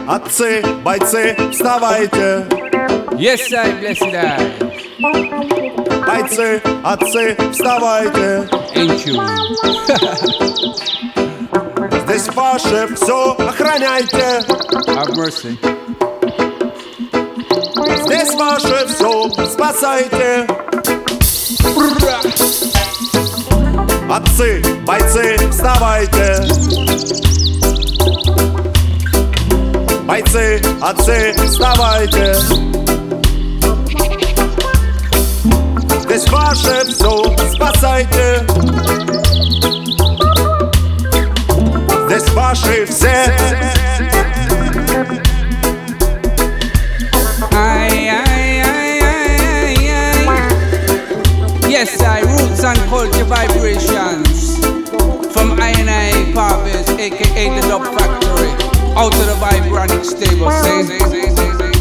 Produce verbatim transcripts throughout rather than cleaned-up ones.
Отцы, бойцы, вставайте! Yes, I blessed I. Бойцы, отцы, вставайте! Ain't you? Здесь ваше все, охраняйте! Have mercy. Здесь ваше все, спасайте! Отцы, бойцы, вставайте! Бойцы, отцы, вставайте! Здесь ваше все, спасайте! Здесь ваши все! Aye, aye, aye, aye, aye. Yes, I roots and culture vibrations from I and I Parvis, aka the Dub Factory, out of the vibranic stable. Say, say, say, say, say, say, say.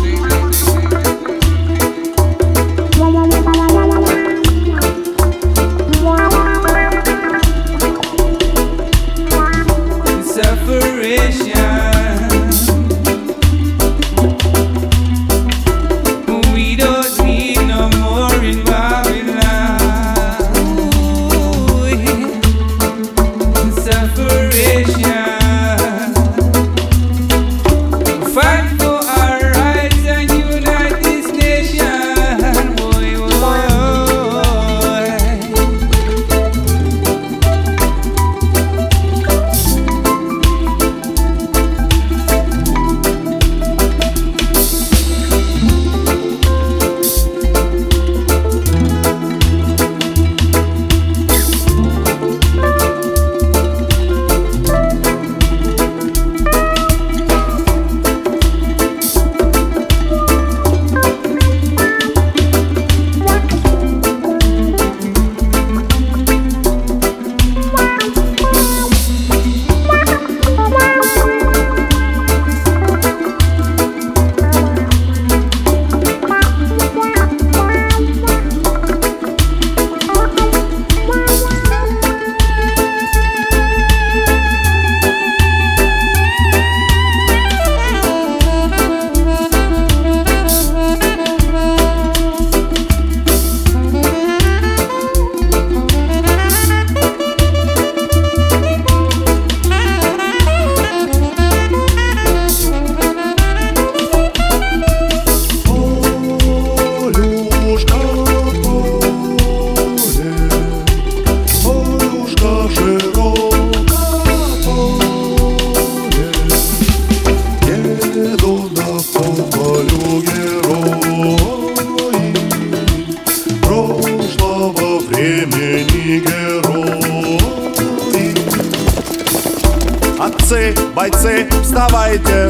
Отцы, бойцы, вставайте!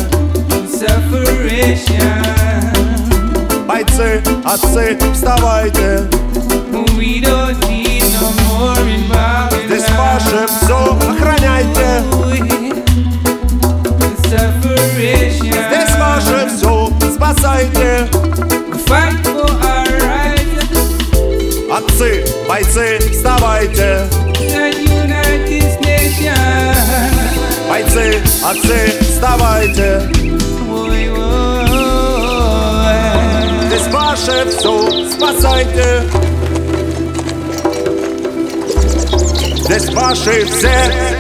Бойцы, отцы, вставайте! Здесь ваше все, охраняйте! Здесь ваше все, спасайте! Отцы, бойцы, вставайте! Бойцы, отцы, вставайте! Здесь ваше все, спасайте! Здесь ваши все!